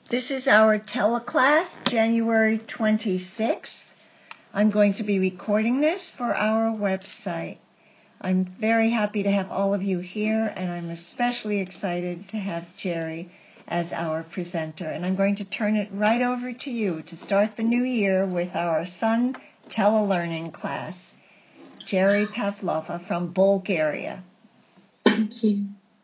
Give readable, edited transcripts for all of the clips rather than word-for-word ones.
This is our teleclass, January 26th. I'm going to be recording this for our website. I'm very happy to have all of you here, and I'm especially excited to have Jerry as our presenter. And I'm going to turn it right over to you to start the new year with our Sun Telelearning class. Jerry Pavlova from Bulgaria. Thank you.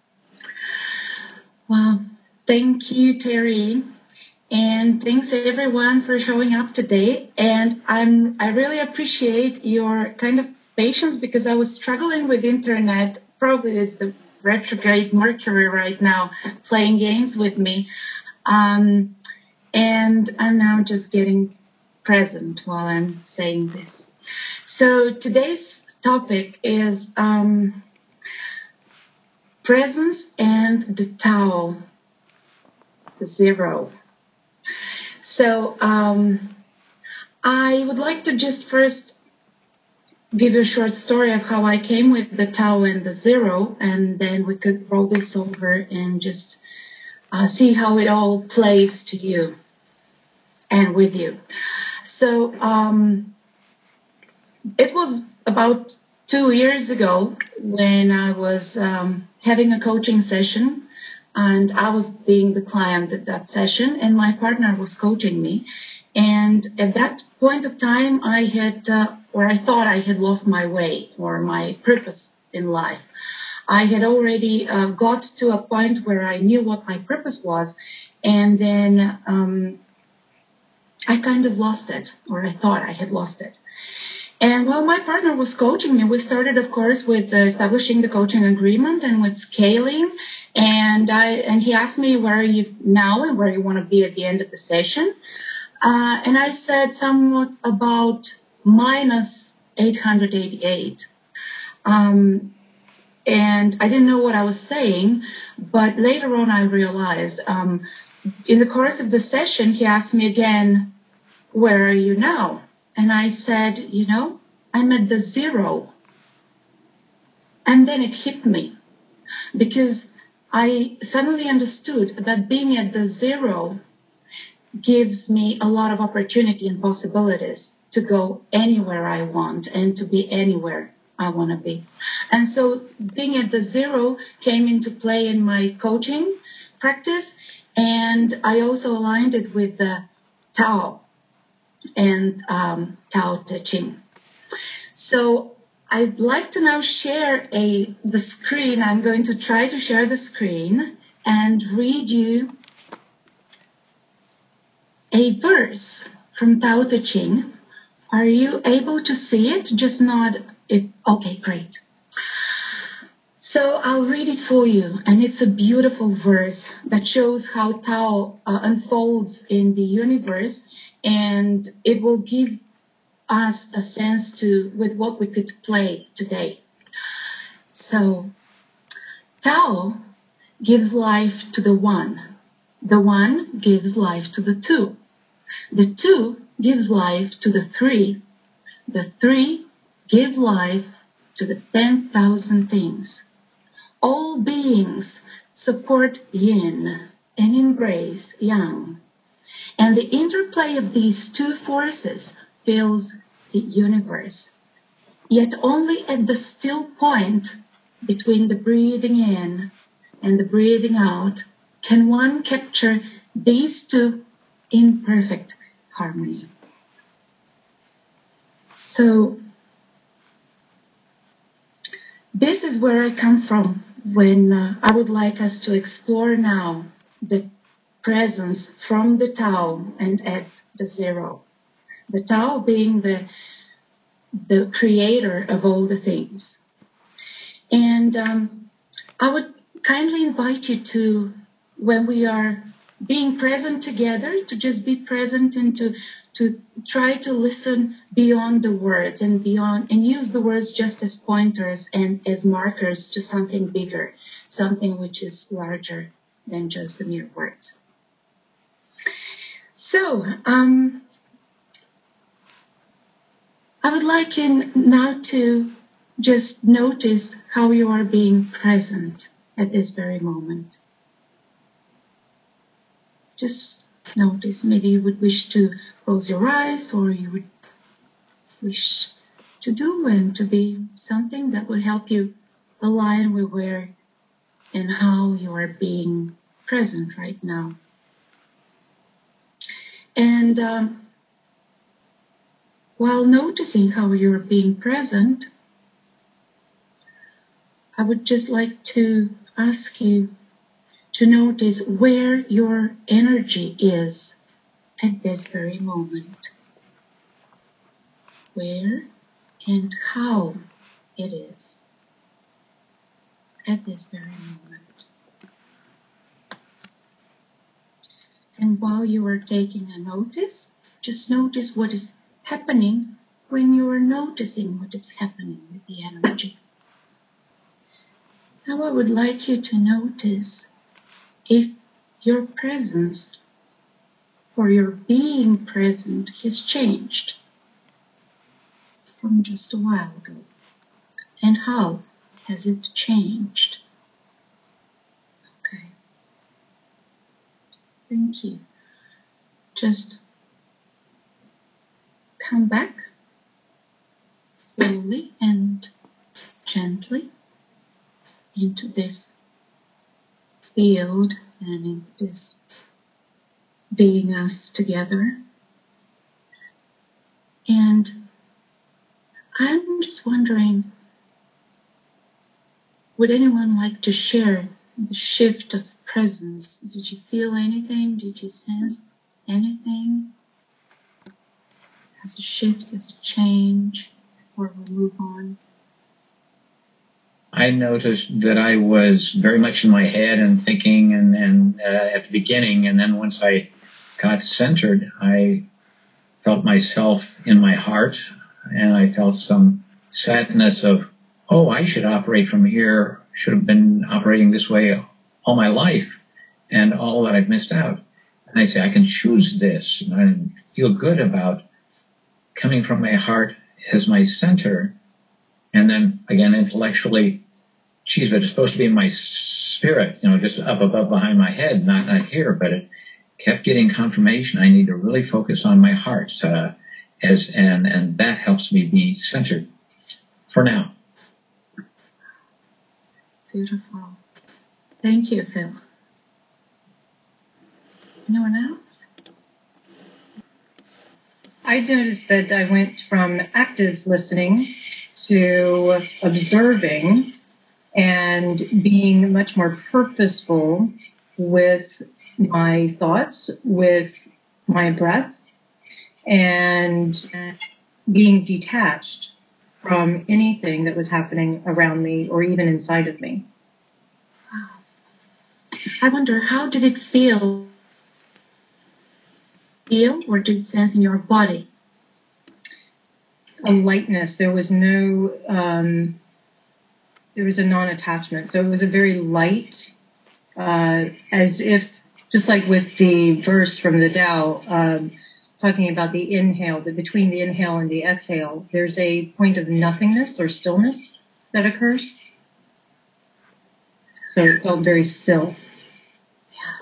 Well, thank you, Terry. And thanks everyone for showing up today. And I really appreciate your kind of patience because I was struggling with internet. Probably it's the retrograde Mercury right now playing games with me. And I'm now just getting present while I'm saying this. So today's topic is presence and the Tao Zero. So I would like to just first give you a short story of how I came with the Tao and the Zero, and then we could roll this over and just see how it all plays to you and with you. So it was about 2 years ago when I was having a coaching session, and I was being the client at that session, and my partner was coaching me. And at that point of time, I thought I had lost my way or my purpose in life. I had already got to a point where I knew what my purpose was, and then I kind of lost it, or I thought I had lost it. And while my partner was coaching me, we started, of course, with establishing the coaching agreement and with scaling. And he asked me, where are you now and where you want to be at the end of the session? And I said somewhat about minus 888. And I didn't know what I was saying, but later on I realized, in the course of the session, he asked me again, where are you now? And I said, I'm at the zero. And then it hit me because I suddenly understood that being at the zero gives me a lot of opportunity and possibilities to go anywhere I want and to be anywhere I want to be. And so being at the zero came into play in my coaching practice, and I also aligned it with the Tao and Tao Te Ching. So I'd like to now share the screen. I'm going to try to share the screen and read you a verse from Tao Te Ching. Are you able to see it? Just nod it. Okay, great. So I'll read it for you, and it's a beautiful verse that shows how Tao unfolds in the universe, and it will give us a sense with what we could play today. So, Tao gives life to the one gives life to the two gives life to the three give life to the 10,000 things. All beings support yin and embrace yang, and the interplay of these two forces fills the universe. Yet only at the still point between the breathing in and the breathing out can one capture these two in perfect harmony. So, this is where I come from when I would like us to explore now the presence from the Tao and at the zero. The Tao being the creator of all the things. And I would kindly invite you to, when we are being present together, to just be present and to try to listen beyond the words and use the words just as pointers and as markers to something bigger, something which is larger than just the mere words. So, I would like you now to just notice how you are being present at this very moment. Just notice. Maybe you would wish to close your eyes, or you would wish to do and to be something that would help you align with where and how you are being present right now. And while noticing how you're being present, I would just like to ask you to notice where your energy is at this very moment. Where and how it is at this very moment. And while you are taking a notice, just notice what is happening when you are noticing what is happening with the energy. Now I would like you to notice if your presence or your being present has changed from just a while ago. And how has it changed? Okay. Thank you. Just come back slowly and gently into this field and into this being us together. And I'm just wondering, would anyone like to share the shift of presence? Did you feel anything? Did you sense anything? As a shift, as a change, before we move on? I noticed that I was very much in my head and thinking and at the beginning, and then once I got centered, I felt myself in my heart, and I felt some sadness of, oh, I should operate from here, should have been operating this way all my life, and all that I've missed out. And I say, I can choose this, and I feel good about coming from my heart as my center, and then again intellectually, geez, but it's supposed to be in my spirit, just up above behind my head, not here. But it kept getting confirmation. I need to really focus on my heart, and that helps me be centered for now. Beautiful. Thank you, Phil. Anyone else? I noticed that I went from active listening to observing and being much more purposeful with my thoughts, with my breath, and being detached from anything that was happening around me or even inside of me. Wow. I wonder, how did it feel, or did it sense in your body? A lightness. There was no, there was a non-attachment. So it was a very light, as if, just like with the verse from the Tao, talking about the inhale, that between the inhale and the exhale, there's a point of nothingness or stillness that occurs. So it felt very still. Yeah.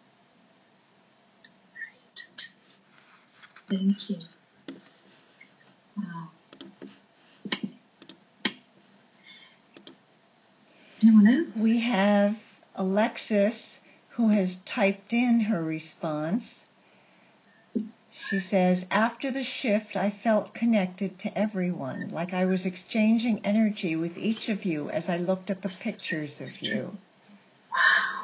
Right. Thank you. Wow. Anyone else? We have Alexis, who has typed in her response. She says, after the shift, I felt connected to everyone, like I was exchanging energy with each of you as I looked at the pictures of you. Wow.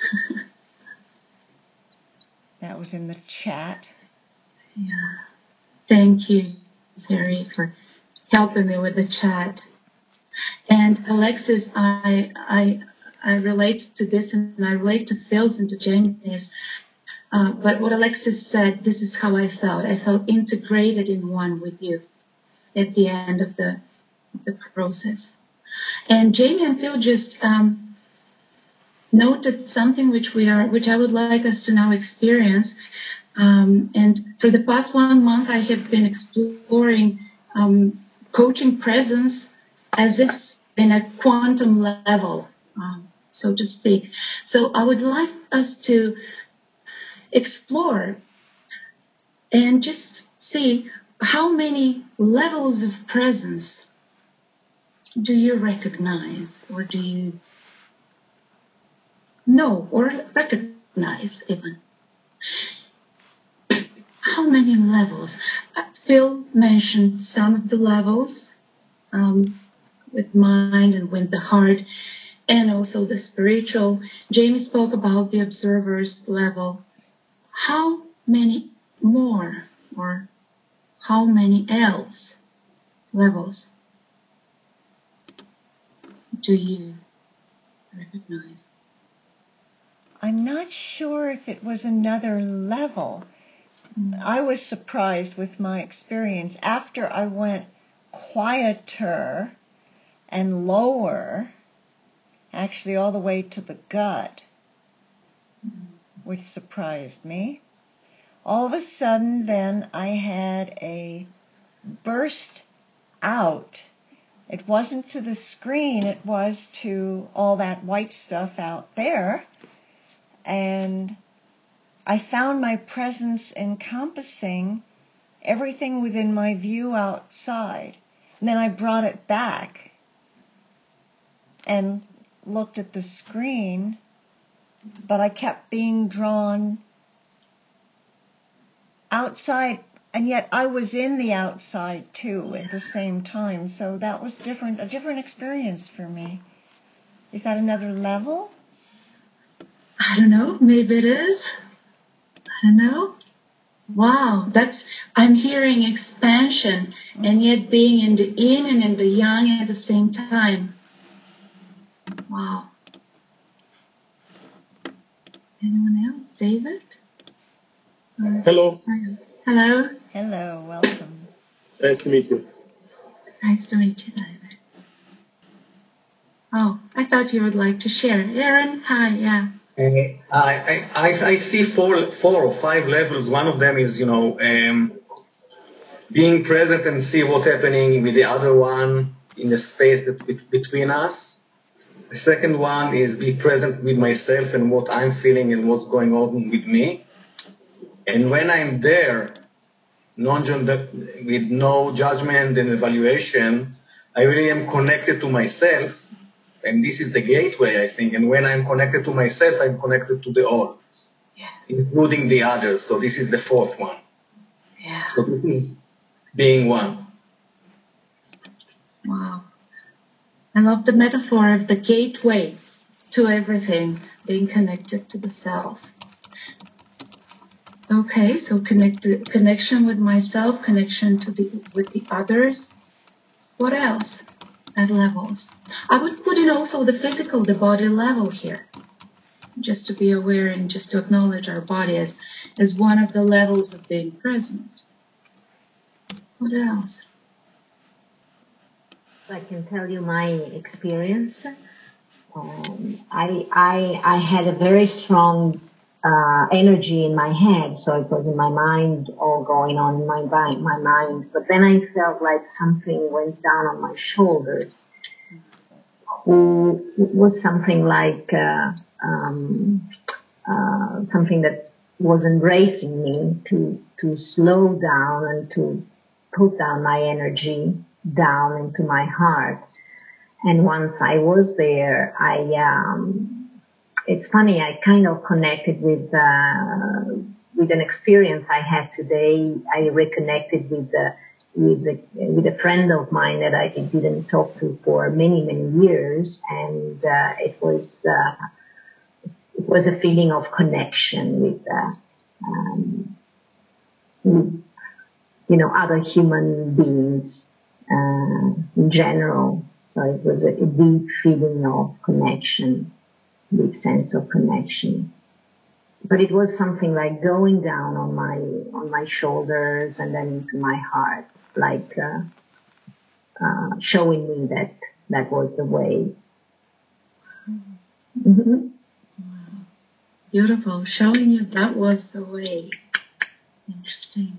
That was in the chat. Yeah. Thank you, Terry, for helping me with the chat. And Alexis, I relate to this, and I relate to Phil's and to Jamie's. But what Alexis said, this is how I felt. I felt integrated in one with you at the end of the process. And Jamie and Phil just noted something which I would like us to now experience. And for the past 1 month, I have been exploring coaching presence as if in a quantum level, so to speak. So I would like us to explore and just see how many levels of presence do you recognize, or do you know or recognize even? How many levels? Phil mentioned some of the levels with mind and with the heart, and also the spiritual. Jamie spoke about the observer's level. How many more, or how many else levels do you recognize? I'm not sure if it was another level. I was surprised with my experience. After I went quieter and lower, actually all the way to the gut, which surprised me. All of a sudden, then, I had a burst out. It wasn't to the screen, it was to all that white stuff out there. And I found my presence encompassing everything within my view outside. And then I brought it back and looked at the screen, but I kept being drawn outside, and yet I was in the outside too at the same time. So that was a different experience for me. Is that another level? I don't know. Maybe it is. I don't know. Wow, I'm hearing expansion and yet being in the yin and in the yang at the same time. Wow. Anyone else? David? Hello. Hello. Hello, welcome. Nice to meet you. Nice to meet you, David. Oh, I thought you would like to share. Aaron, hi, yeah. I see four or five levels. One of them is, being present and see what's happening with the other one in the space between us. The second one is be present with myself and what I'm feeling and what's going on with me. And when I'm there, with no judgment and evaluation, I really am connected to myself. And this is the gateway, I think. And when I'm connected to myself, I'm connected to the all, including the others. So this is the fourth one. Yeah. So this is being one. Wow. I love the metaphor of the gateway to everything, being connected to the self. Okay, so connection with myself, connection with the others. What else at levels? I would put in also the physical, the body level here, just to be aware and just to acknowledge our body as one of the levels of being present. What else? I can tell you my experience. I had a very strong energy in my head, so it was in my mind, all going on in my mind. But then I felt like something went down on my shoulders. It was something like something that was embracing me to slow down and to put down my energy down into my heart. And once I was there, it's funny, I kind of connected with an experience I had today. I reconnected with a friend of mine that I didn't talk to for many, many years. And it was a feeling of connection with other human beings in general. So it was a deep feeling of connection, deep sense of connection. But it was something like going down on my shoulders and then into my heart, like showing me that was the way. Mm-hmm. Wow. Beautiful. Showing you that was the way. Interesting.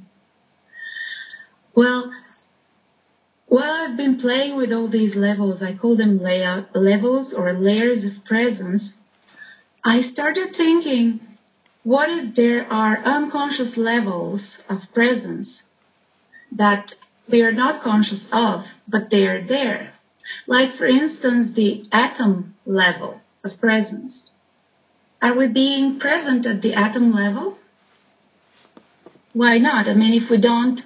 Well, while I've been playing with all these levels, I call them levels or layers of presence, I started thinking, what if there are unconscious levels of presence that we are not conscious of, but they are there? Like, for instance, the atom level of presence. Are we being present at the atom level? Why not? I mean, if we don't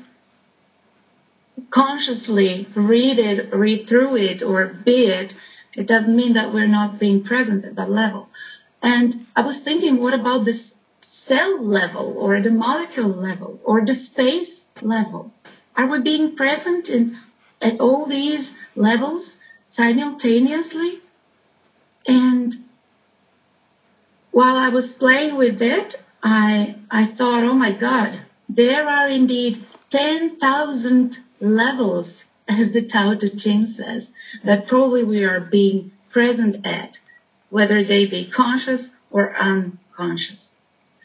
consciously read through it, or be it, it doesn't mean that we're not being present at that level. And I was thinking, what about this cell level, or the molecule level, or the space level? Are we being present at all these levels simultaneously? And while I was playing with it, I thought, oh my God, there are indeed 10,000 levels, as the Tao Te Ching says, that probably we are being present at, whether they be conscious or unconscious.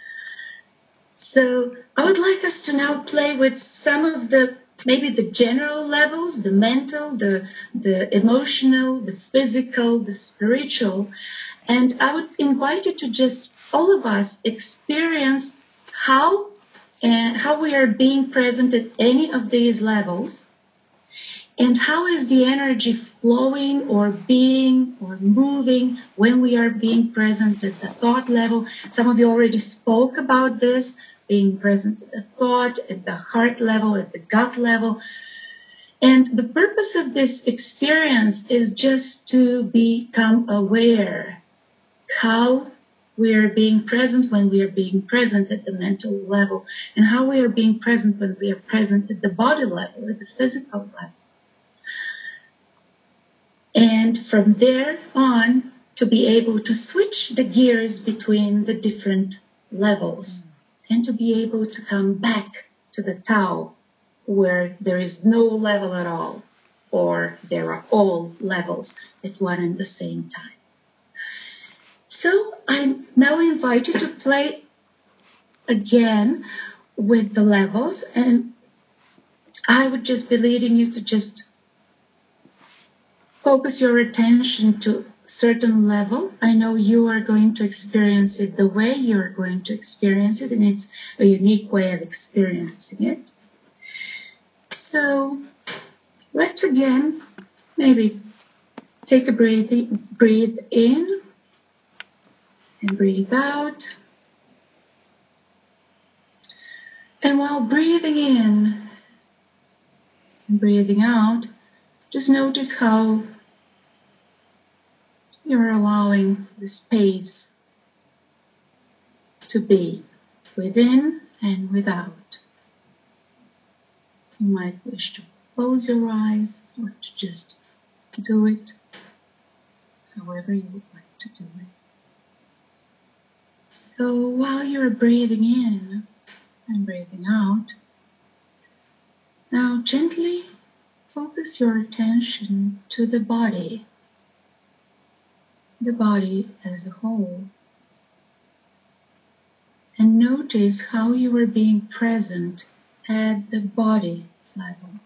So I would like us to now play with some of maybe the general levels, the mental, the emotional, the physical, the spiritual. And I would invite you to just, all of us, experience how we are being present at any of these levels, and how is the energy flowing or being or moving when we are being present at the thought level. Some of you already spoke about this, being present at the thought, at the heart level, at the gut level. And the purpose of this experience is just to become aware how we are being present when we are being present at the mental level, and how we are being present when we are present at the body level, at the physical level. And from there on, to be able to switch the gears between the different levels, and to be able to come back to the Tao, where there is no level at all, or there are all levels at one and the same time. So I now invite you to play again with the levels, and I would just be leading you to just focus your attention to a certain level. I know you are going to experience it the way you're going to experience it, and it's a unique way of experiencing it. So let's again maybe take a breathe in and breathe out. And while breathing in and breathing out, just notice how you're allowing the space to be within and without. You might wish to close your eyes or to just do it however you would like to do it. So while you're breathing in and breathing out, now gently focus your attention to the body as a whole. And notice how you are being present at the body level.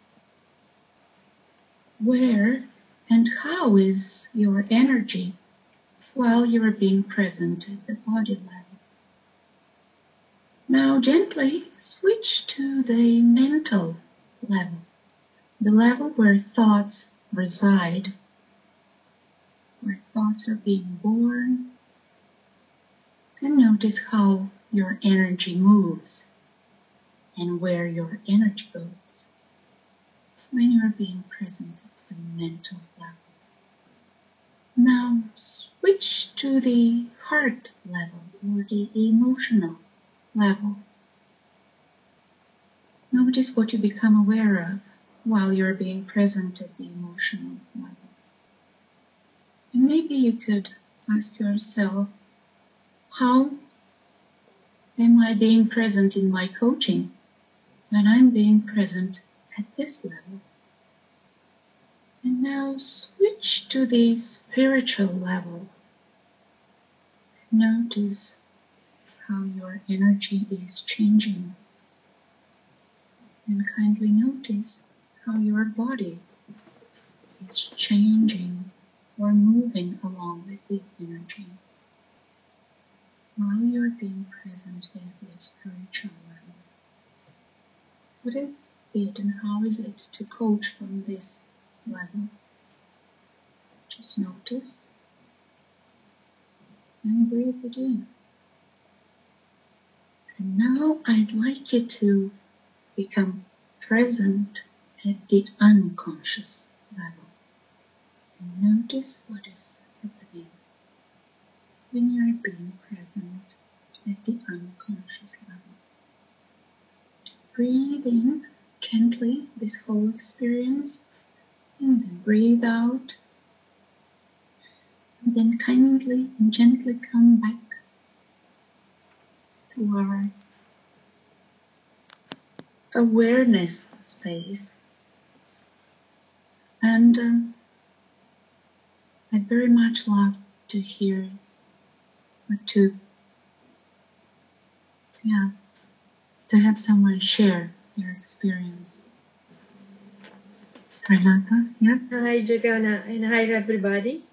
Where and how is your energy while you are being present at the body level? Now gently switch to the mental level, the level where thoughts reside, where thoughts are being born, and notice how your energy moves and where your energy goes when you are being present at the mental level. Now switch to the heart level or the emotional level. Notice what you become aware of while you're being present at the emotional level. And maybe you could ask yourself, how am I being present in my coaching when I'm being present at this level? And now switch to the spiritual level. Notice how your energy is changing. And kindly notice how your body is changing or moving along with the energy. while you're being present in the spiritual level. What is it and how is it to coach from this level? Just notice and breathe it in. And now I'd like you to become present at the unconscious level. And notice what is happening when you're being present at the unconscious level. Breathe in gently this whole experience, and then breathe out, and then kindly and gently come back to our awareness space. And I'd very much love to hear or to have someone share their experience. Renata, yeah? Hi, Jagana, and hi, everybody.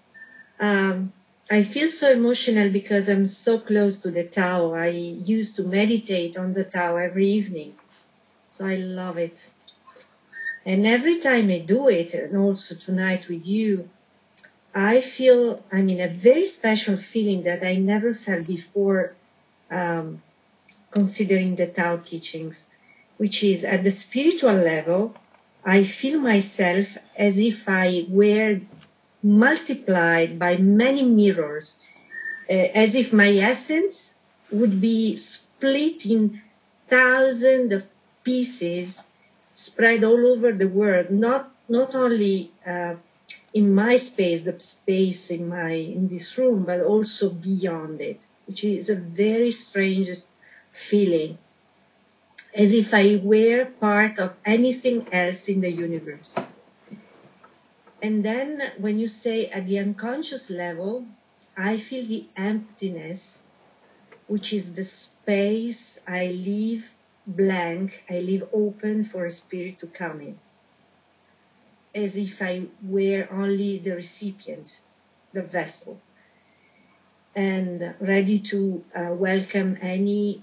I feel so emotional because I'm so close to the Tao. I used to meditate on the Tao every evening, so I love it. And every time I do it, and also tonight with you, I feel, a very special feeling that I never felt before, considering the Tao teachings, which is at the spiritual level, I feel myself as if I were multiplied by many mirrors, as if my essence would be split in thousands of pieces spread all over the world, not only in my space, the space in this room, but also beyond it, which is a very strange feeling, as if I were part of anything else in the universe. And then when you say at the unconscious level, I feel the emptiness, which is the space I leave blank, I leave open for a spirit to come in, as if I were only the recipient, the vessel, and ready to welcome any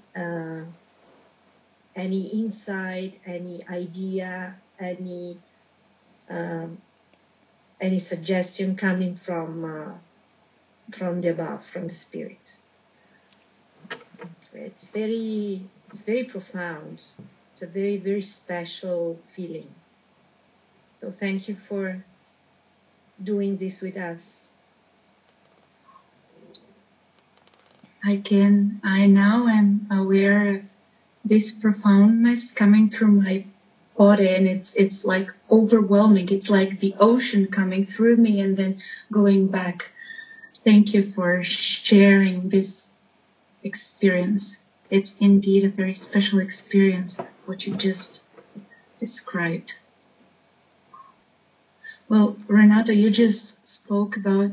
insight, any idea, any suggestion coming from the above, from the spirit. It's very profound. It's a very, very special feeling. So thank you for doing this with us. I now am aware of this profoundness coming through my body, and it's like overwhelming. It's like the ocean coming through me and then going back. Thank you for sharing this experience. It's indeed a very special experience, what you just described. Well, Renata, you just spoke about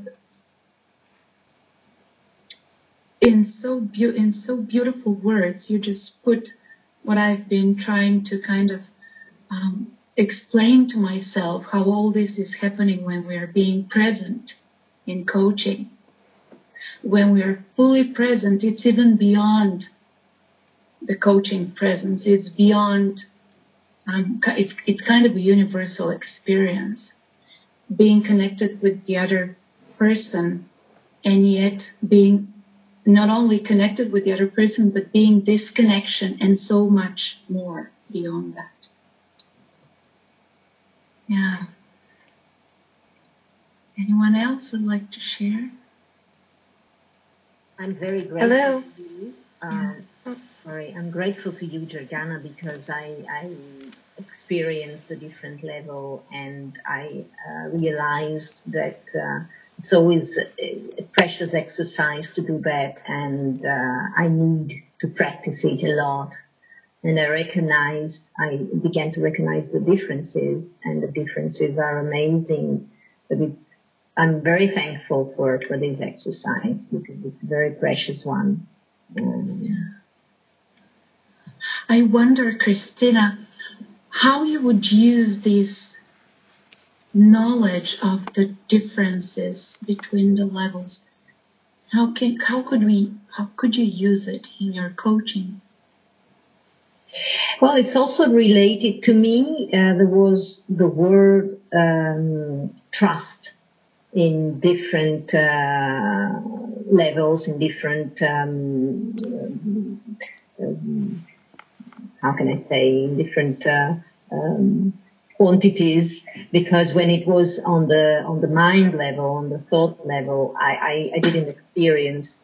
in so beautiful words. You just put what I've been trying to kind of explain to myself, how all this is happening when we are being present in coaching. When we are fully present, it's even beyond the coaching presence. It's beyond, it's kind of a universal experience. Being connected with the other person, and yet being not only connected with the other person, but being this connection and so much more beyond that. Yeah. Anyone else would like to share? I'm very grateful. Hello. To you. Yes. I'm grateful to you, Jordana, because I experienced the different level, and I realized that it's always a precious exercise to do that, and I need to practice it a lot. And I began to recognize the differences, and the differences are amazing. But I'm very thankful for this exercise, because it's a very precious one. I wonder, Christina, how you would use this knowledge of the differences between the levels. How could you use it in your coaching? Well, it's also related to me. There was the word trust in different levels, in different how can I say, in different quantities, because when it was on the mind level, on the thought level, I didn't experience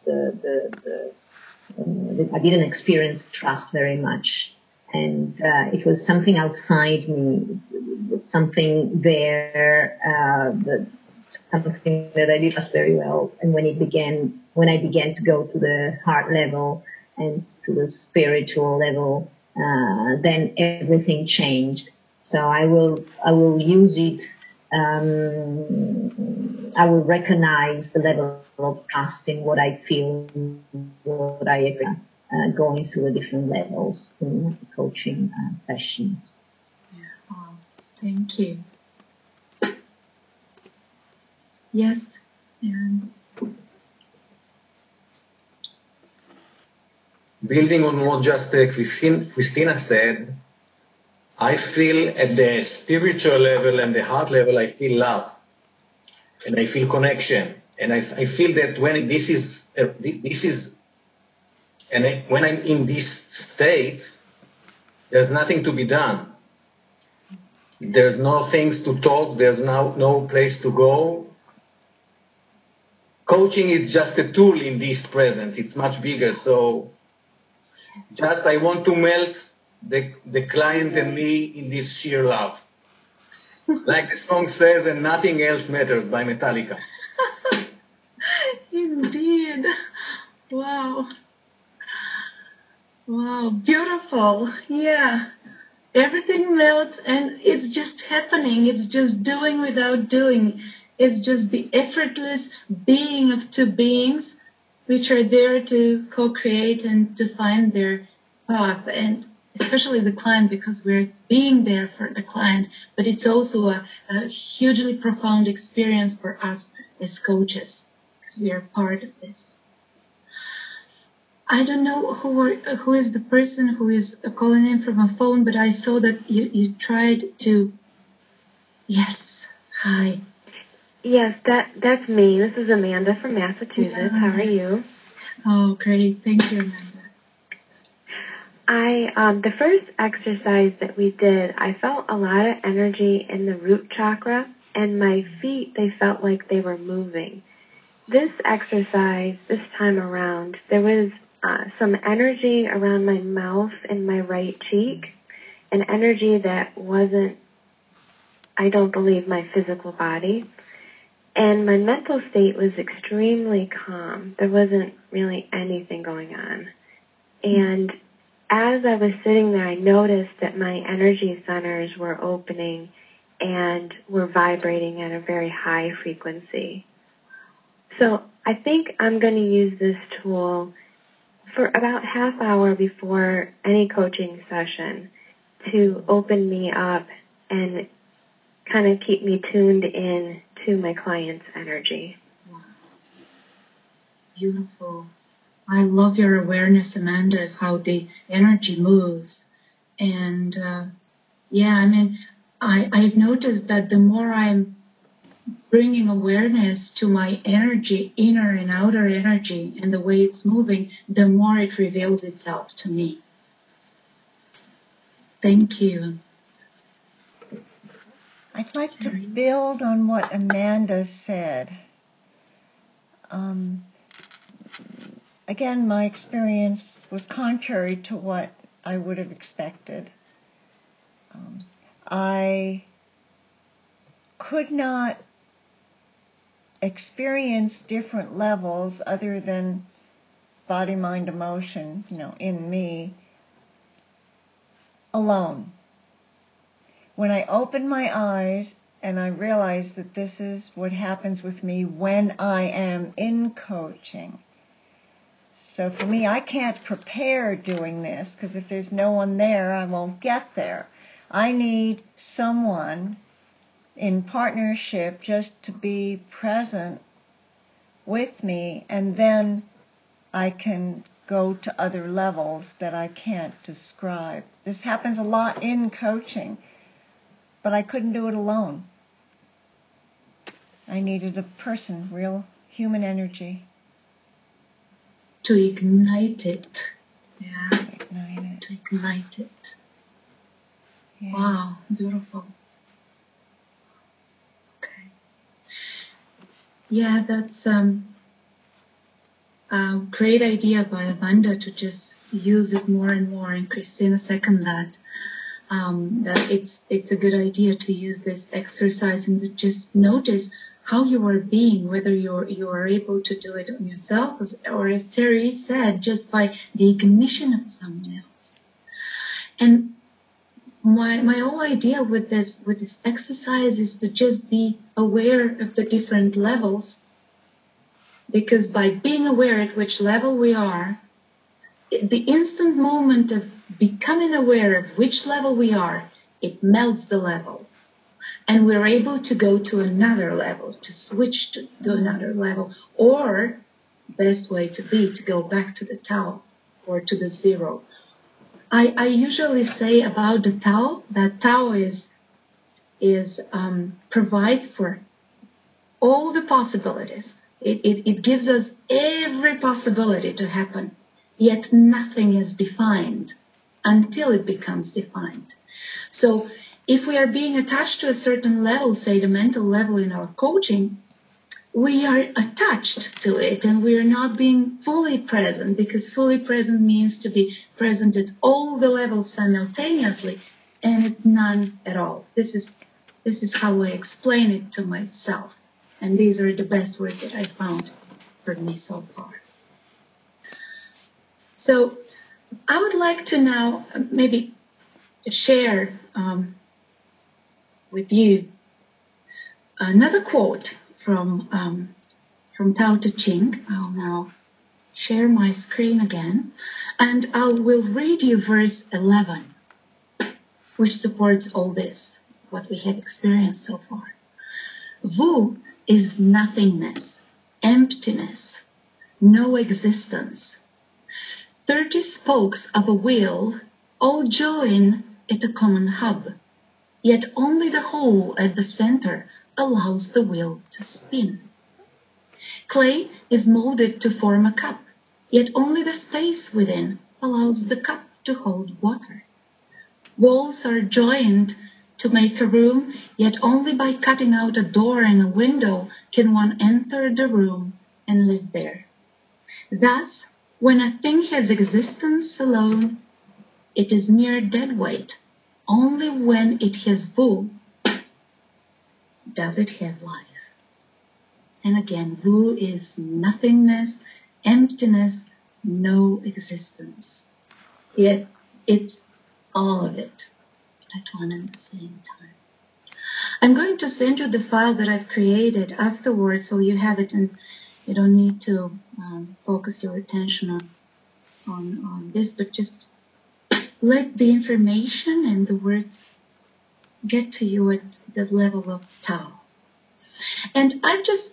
I didn't experience trust very much, and it was something outside me, something there, something that I did trust very well. And when I began to go to the heart level and to the spiritual level, then everything changed. So I will use it. I will recognize the level of trust in what I feel, what I going through the different levels in coaching sessions. Oh, thank you. Yes, Aaron. Building on what just Christina said, I feel at the spiritual level and the heart level, I feel love. And I feel connection. And I feel that when when I'm in this state, there's nothing to be done. There's no things to talk. There's no place to go. Coaching is just a tool in this present. It's much bigger. So just I want to melt the client and me in this sheer love. Like the song says, and nothing else matters by Metallica. Indeed. Wow. Wow. Beautiful. Yeah. Everything melts and it's just happening. It's just doing without doing. It's just the effortless being of two beings which are there to co-create and to find their path. And especially the client, because we're being there for the client, but it's also a hugely profound experience for us as coaches, because we are part of this. I don't know who is the person who is calling in from a phone, but I saw that you tried to. Yes. Hi. Yes, that's me. This is Amanda from Massachusetts. Yeah. How are you? Oh, great. Thank you, Amanda. The first exercise that we did, I felt a lot of energy in the root chakra, and my feet, they felt like they were moving. This exercise, this time around, there was some energy around my mouth and my right cheek, an energy that wasn't, I don't believe, my physical body. And my mental state was extremely calm. There wasn't really anything going on. And as I was sitting there, I noticed that my energy centers were opening and were vibrating at a very high frequency. So I think I'm going to use this tool for about half hour before any coaching session to open me up and kind of keep me tuned in to my client's energy. Wow. Beautiful. I love your awareness, Amanda, of how the energy moves. And I've noticed that the more I'm bringing awareness to my energy, inner and outer energy, and the way it's moving, the more it reveals itself to me. Thank you. I'd like to build on what Amanda said. Again, my experience was contrary to what I would have expected. I could not experience different levels other than body, mind, emotion, in me, alone. When I opened my eyes and I realized that this is what happens with me when I am in coaching. So for me, I can't prepare doing this, because if there's no one there, I won't get there. I need someone in partnership just to be present with me, and then I can go to other levels that I can't describe. This happens a lot in coaching, but I couldn't do it alone. I needed a person, real human energy. To ignite it. Yeah. To ignite it. Yeah. Wow, beautiful. Okay. Yeah, that's a great idea by Amanda to just use it more and more. And Christina second that. That it's a good idea to use this exercise and to just notice how you are being, whether you are able to do it on yourself, or as Terry said, just by the ignition of someone else. And my whole idea with this exercise is to just be aware of the different levels, because by being aware at which level we are, the instant moment of becoming aware of which level we are, it melts the level. And we're able to go to another level, to switch to another level, or best way to go back to the Tao or to the zero. I usually say about the Tao that Tao provides for all the possibilities. It gives us every possibility to happen, yet nothing is defined until it becomes defined. So if we are being attached to a certain level, say the mental level in our coaching, we are attached to it and we are not being fully present, because fully present means to be present at all the levels simultaneously and at none at all. This is how I explain it to myself. And these are the best words that I found for me so far. So I would like to now maybe share with you another quote from Tao Te Ching. I'll now share my screen again, and I will read you verse 11, which supports all this, what we have experienced so far. Wu is nothingness, emptiness, no existence. 30 spokes of a wheel all join at a common hub, yet only the hole at the center allows the wheel to spin. Clay is molded to form a cup, yet only the space within allows the cup to hold water. Walls are joined to make a room, yet only by cutting out a door and a window can one enter the room and live there. Thus, when a thing has existence alone, it is mere dead weight. Only when it has Wu does it have life. And again, Wu is nothingness, emptiness, no existence. Yet it's all of it at one and the same time. I'm going to send you the file that I've created afterwards, so you have it and you don't need to focus your attention on this, but just let the information and the words get to you at the level of Tao. And I've just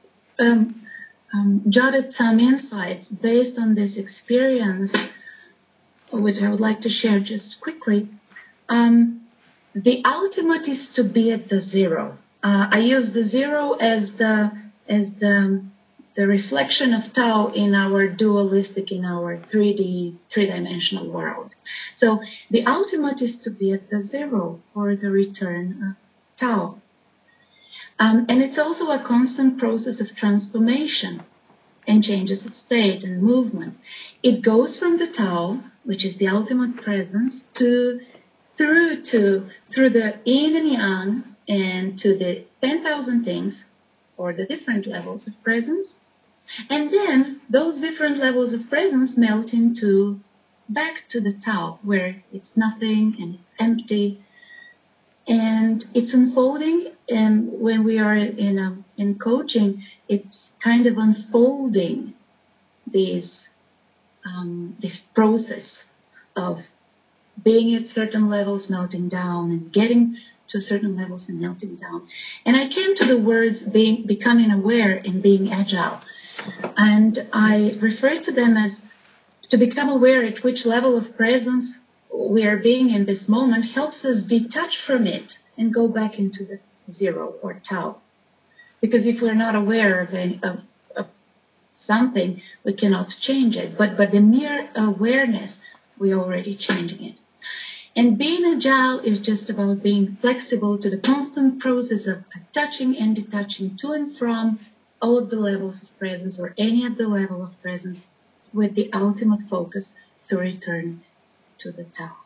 jotted some insights based on this experience, which I would like to share just quickly. The ultimate is to be at the zero. I use the zero as the reflection of Tao in our dualistic, in our 3D, three-dimensional world. So the ultimate is to be at the zero, or the return of Tao. And it's also a constant process of transformation and changes of state and movement. It goes from the Tao, which is the ultimate presence, through the yin and yang, and to the 10,000 things, or the different levels of presence. And then those different levels of presence melt into back to the Tao, where it's nothing and it's empty. And it's unfolding, and when we are in coaching, it's kind of unfolding this process of being at certain levels, melting down, and getting to certain levels and melting down. And I came to the words becoming aware and being agile, And I refer to them as to become aware at which level of presence we are being in this moment helps us detach from it and go back into the zero or Tao. Because if we're not aware of something, we cannot change it. But the mere awareness, we're already changing it. And being agile is just about being flexible to the constant process of attaching and detaching to and from all of the levels of presence or any of the level of presence with the ultimate focus to return to the Tao.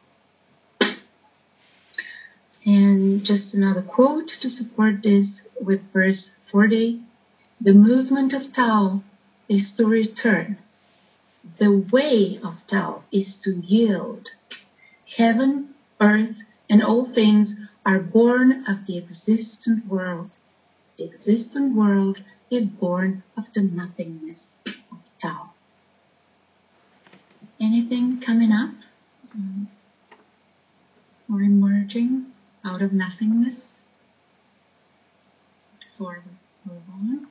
And just another quote to support this with verse 40. The movement of Tao is to return. The way of Tao is to yield. Heaven, earth, and all things are born of the existent world. The existent world is born of the nothingness of Tao. Anything coming up or emerging out of nothingness before we move on?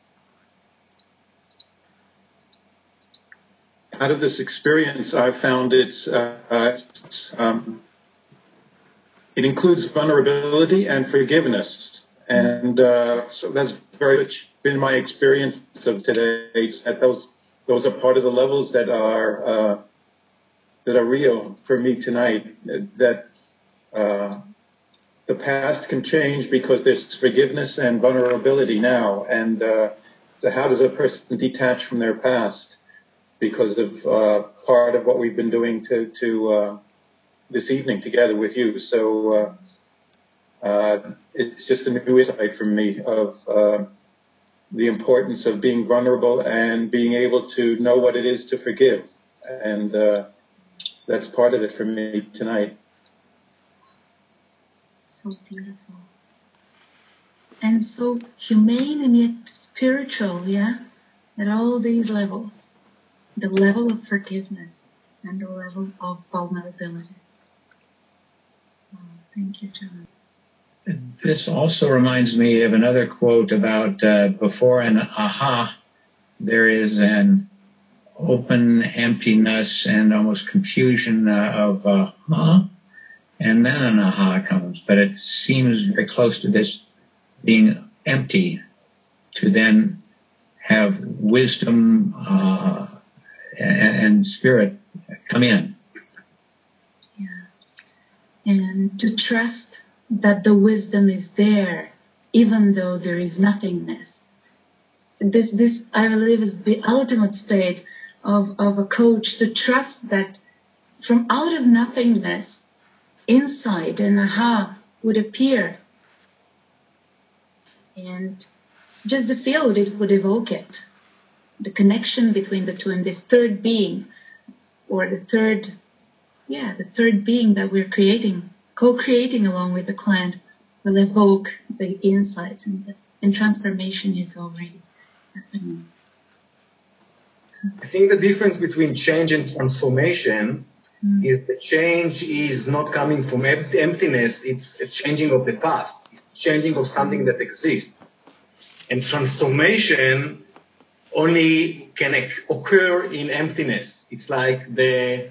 Out of this experience, I've found it includes vulnerability and forgiveness. And so that's very much been my experience of today, that those are part of the levels that are real for me tonight, that the past can change because there's forgiveness and vulnerability now. And so how does a person detach from their past because of part of what we've been doing to this evening together with you? So it's just a new insight for me of the importance of being vulnerable and being able to know what it is to forgive. And that's part of it for me tonight. So beautiful. And so humane and yet spiritual, yeah? At all these levels. The level of forgiveness and the level of vulnerability. Oh, thank you, John. This also reminds me of another quote about before an aha, there is an open emptiness and almost confusion of huh? And then an aha comes. But it seems very close to this being empty to then have wisdom and spirit come in. Yeah. And to trust that the wisdom is there, even though there is nothingness. This I believe is the ultimate state of a coach, to trust that from out of nothingness, insight and aha would appear. And just the field it would evoke it. The connection between the two, and this third being, or the third being that we're creating, co-creating along with the clan, will evoke the insights, and transformation is already happening. I think the difference between change and transformation is the change is not coming from emptiness, it's a changing of the past, it's changing of something that exists. And transformation only can occur in emptiness. It's like the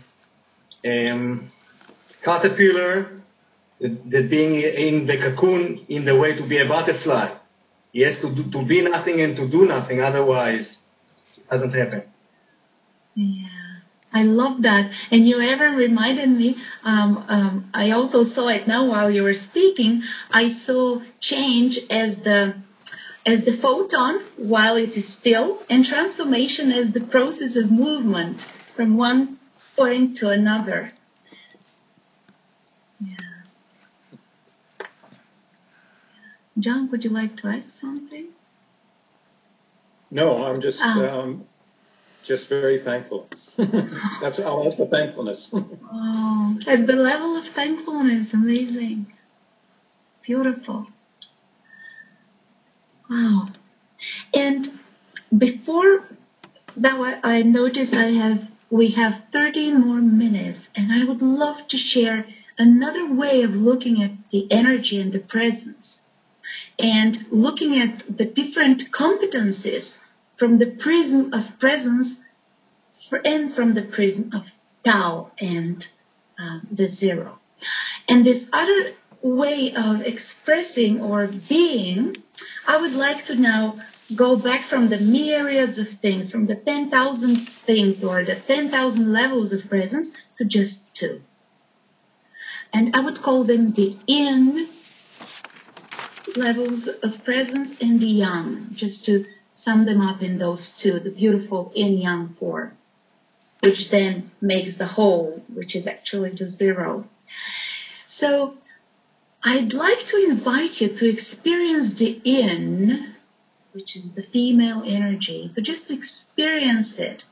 caterpillar that being in the cocoon in the way to be a butterfly. He has to be nothing and to do nothing, otherwise it doesn't happen. Yeah, I love that. And you ever reminded me, I also saw it now while you were speaking, I saw change as the photon while it is still, and transformation as the process of movement from one point to another. Yeah. John, would you like to add something? No, I'm just very thankful. That's all. That's the thankfulness. Oh, at the level of thankfulness, amazing, beautiful. Wow. And before that, I noticed we have 13 more minutes, and I would love to share another way of looking at the energy and the presence, and looking at the different competencies from the prism of presence and from the prism of Tao and the zero. And this other way of expressing or being, I would like to now go back from the myriads of things, from the 10,000 things or the 10,000 levels of presence to just two. And I would call them the yin levels of presence and the yang, just to sum them up in those two, the beautiful yin-yang form, which then makes the whole, which is actually the zero. So I'd like to invite you to experience the yin, which is the female energy, to just experience it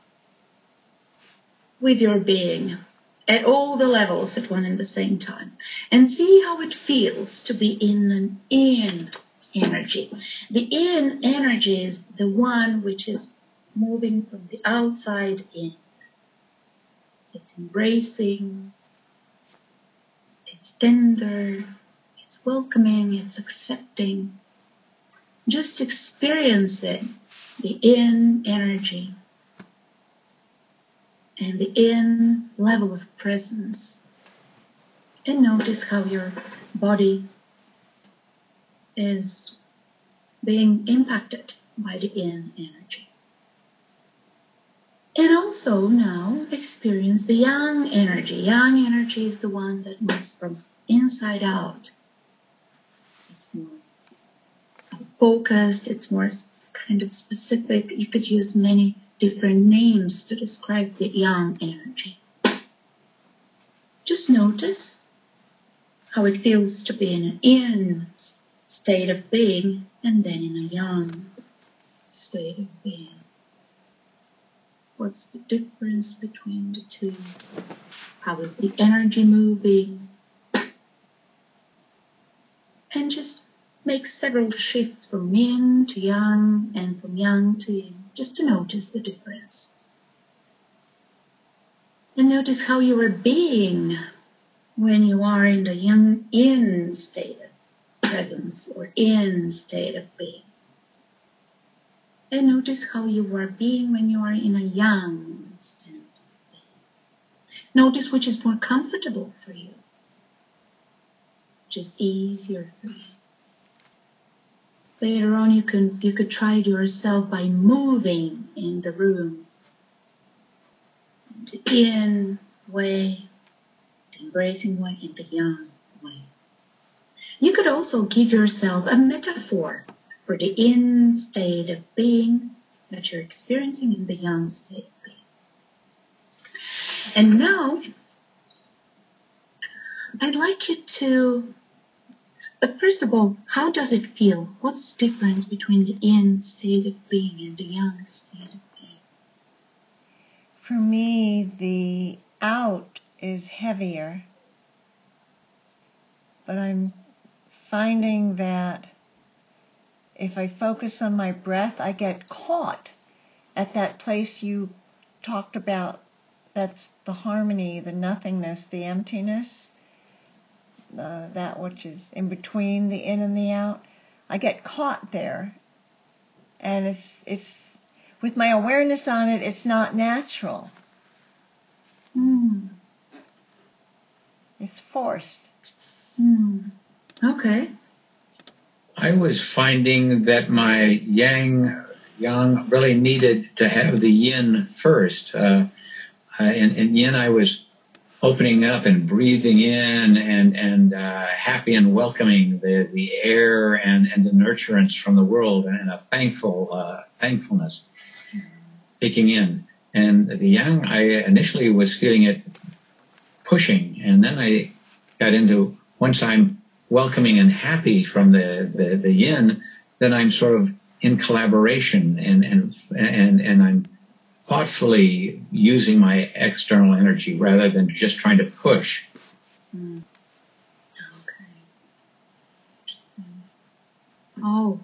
with your being at all the levels at one and the same time, and see how it feels to be in an yin energy. The yin energy is the one which is moving from the outside in. It's embracing, it's tender, it's welcoming, it's accepting. Just experience it, the yin energy and the yin level of presence. And notice how your body is being impacted by the yin energy. And also now experience the yang energy. Yang energy is the one that moves from inside out. It's more focused, it's more kind of specific. You could use many different names to describe the yang energy. Just notice how it feels to be in an yin state of being and then in a yang state of being. What's the difference between the two? How is the energy moving? And just make several shifts from yin to yang and from yang to yin, just to notice the difference. And notice how you are being when you are in the yin state of presence or yin state of being. And notice how you are being when you are in a yang state of being. Notice which is more comfortable for you, which is easier for you. Later on, you could try it yourself by moving in the room, the yin way, the embracing way, and the yang way. You could also give yourself a metaphor for the yin state of being that you're experiencing in the yang state of being. And now, I'd like you to, but first of all, how does it feel? What's the difference between the yin state of being and the yang state of being? For me, the out is heavier, but I'm finding that if I focus on my breath, I get caught at that place you talked about. That's the harmony, the nothingness, the emptiness, that which is in between the in and the out. I get caught there, and it's with my awareness on it, it's not natural. It's forced. Okay. I was finding that my yang really needed to have the yin first. In yin, I was opening up and breathing in and happy and welcoming the air and the nurturance from the world and a thankfulness taking in. And the yang, I initially was feeling it pushing, and then I got into, once I'm welcoming and happy from the yin, then I'm sort of in collaboration and I'm thoughtfully using my external energy rather than just trying to push. Okay. Interesting. Oh.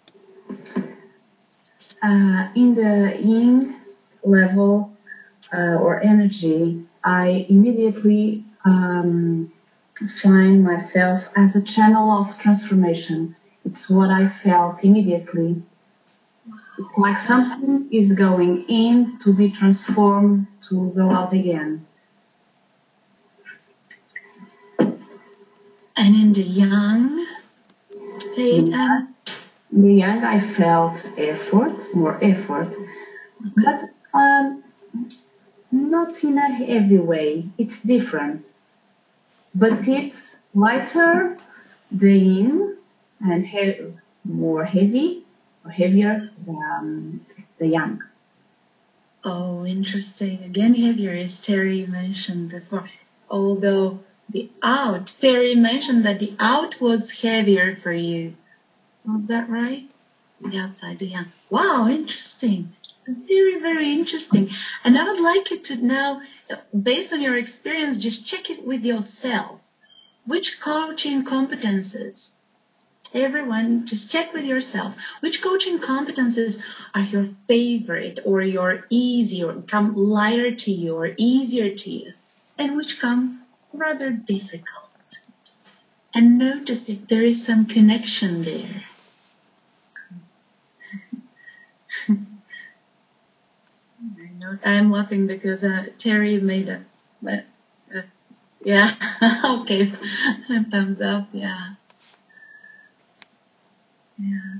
In the yin level or energy, I immediately find myself as a channel of transformation. It's what I felt immediately. It's like something is going in to be transformed to go out again. And in the yang state, in the yang, I felt more effort, but not in a heavy way. It's different, but it's lighter, the yin, and more heavy or heavier than the yang. Oh, interesting. Again, heavier, as Terry mentioned before. Although Terry mentioned that the out was heavier for you. Was that right? The outside, the yang. Wow, interesting. Very, very interesting. And I would like you to now, based on your experience, just check it with yourself. Which coaching competences, everyone, just check with yourself, which coaching competences are your favorite or your easy or come lighter to you or easier to you, and which come rather difficult. And notice if there is some connection there. I'm laughing because Terry made a yeah, okay, thumbs up, yeah. Yeah.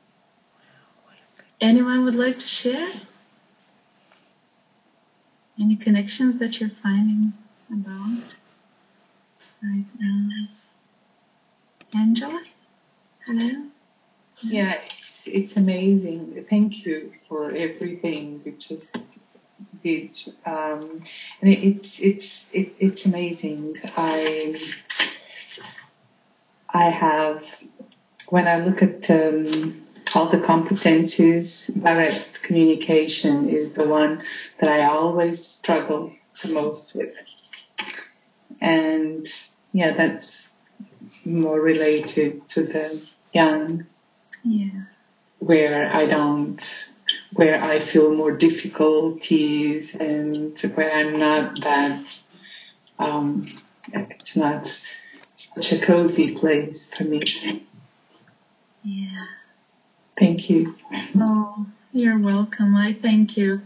Anyone would like to share? Any connections that you're finding about right now? Angela? Hello? Yeah, it's amazing. Thank you for everything you just did. And it's amazing. I have, when I look at all the competencies, direct communication is the one that I always struggle the most with. And yeah, that's more related to the yang. Yeah. Where I feel more difficulties and where I'm not that, it's not such a cozy place for me. Yeah. Thank you. Oh, you're welcome. I thank you.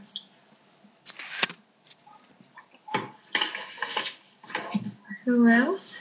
Who else?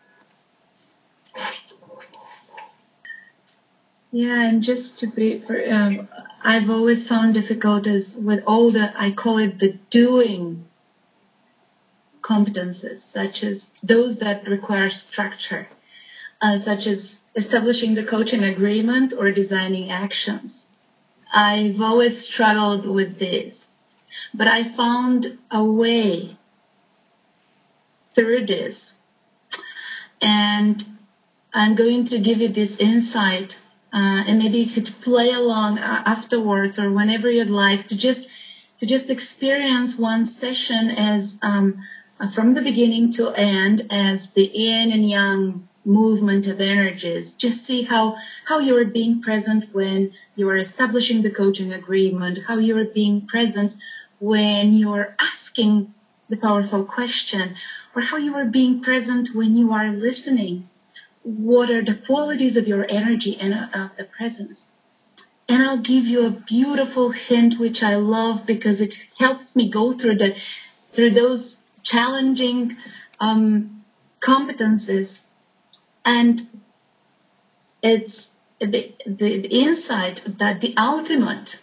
Yeah, and just to be, I've always found difficulties with all I call it the doing competences, such as those that require structure, such as establishing the coaching agreement or designing actions. I've always struggled with this, but I found a way through this. And I'm going to give you this insight, and maybe you could play along afterwards or whenever you'd like to just experience one session as from the beginning to end as the yin and yang movement of energies. Just see how you are being present when you are establishing the coaching agreement, how you are being present when you are asking the powerful question, or how you are being present when you are listening. What are the qualities of your energy and of the presence? And I'll give you a beautiful hint, which I love because it helps me go through those challenging competences. And it's the insight that the ultimate.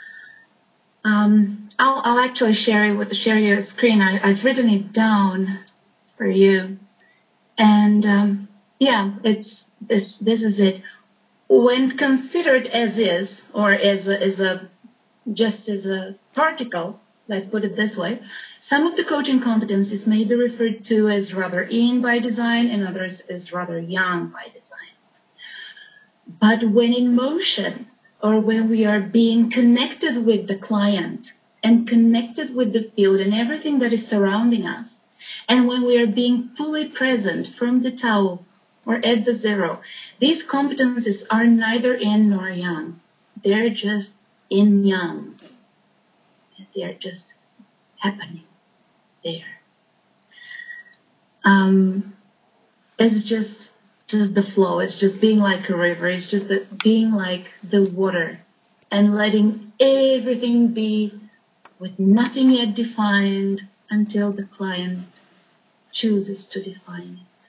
I'll actually share your screen. I've written it down for you, and it's this is it. When considered as is, or as a particle, let's put it this way, some of the coaching competencies may be referred to as rather yin by design and others as rather yang by design. But when in motion, or when we are being connected with the client and connected with the field and everything that is surrounding us, and when we are being fully present from the Tao or at the zero, these competencies are neither yin nor yang. They're just yin yang. They're just happening there. It's just the flow. It's just being like a river. It's just being like the water and letting everything be with nothing yet defined until the client chooses to define it.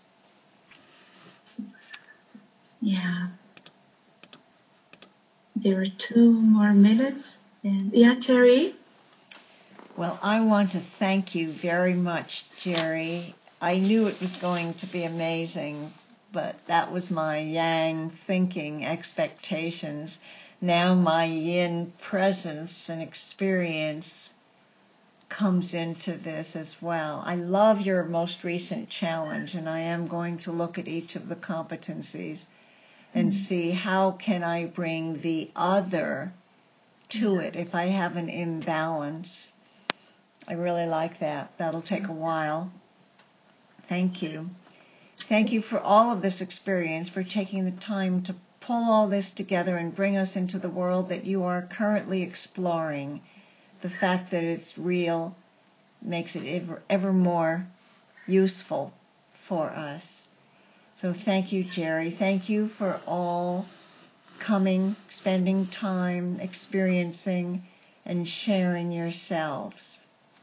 Yeah. There are 2 more minutes. And yeah, Terry? Well, I want to thank you very much, Jerry. I knew it was going to be amazing, but that was my yang thinking expectations. Now my yin presence and experience comes into this as well. I love your most recent challenge, and I am going to look at each of the competencies and see how can I bring the other to it if I have an imbalance. I really like that. That'll take a while. Thank you. Thank you for all of this experience, for taking the time to pull all this together and bring us into the world that you are currently exploring. The fact that it's real makes it ever more useful for us. So thank you, Jerry. Thank you for all coming, spending time, experiencing, and sharing yourselves.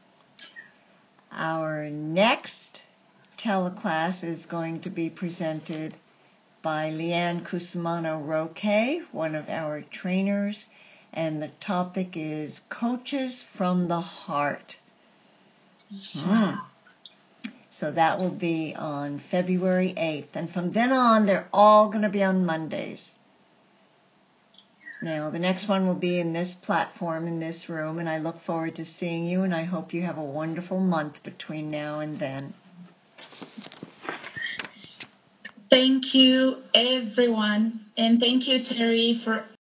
Our next teleclass is going to be presented by Leanne Cusumano-Roque, one of our trainers, and the topic is Coaches from the Heart. So that will be on February 8th. And from then on, they're all going to be on Mondays. Now, the next one will be in this platform, in this room, and I look forward to seeing you, and I hope you have a wonderful month between now and then. Thank you, everyone. And thank you, Terry, for